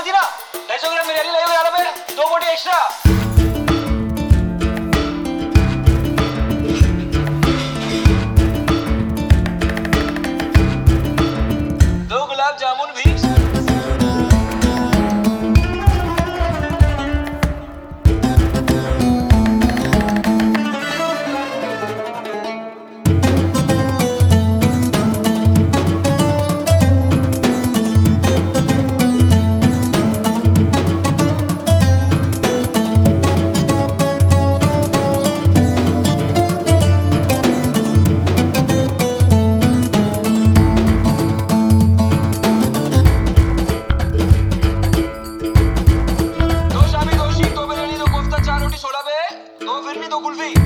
दी ना। 250 ग्राम बिरयानी लाइयो 11 पे, 2 बोटी एक्स्ट्रा। 2 गुलाब जामुन भी। दो शामी, 2 शीख, 2 बिरयानी, 2 कोफ्ता, 4 रोटी 16 पे, 2 फिरनी, 2 कुल्फी।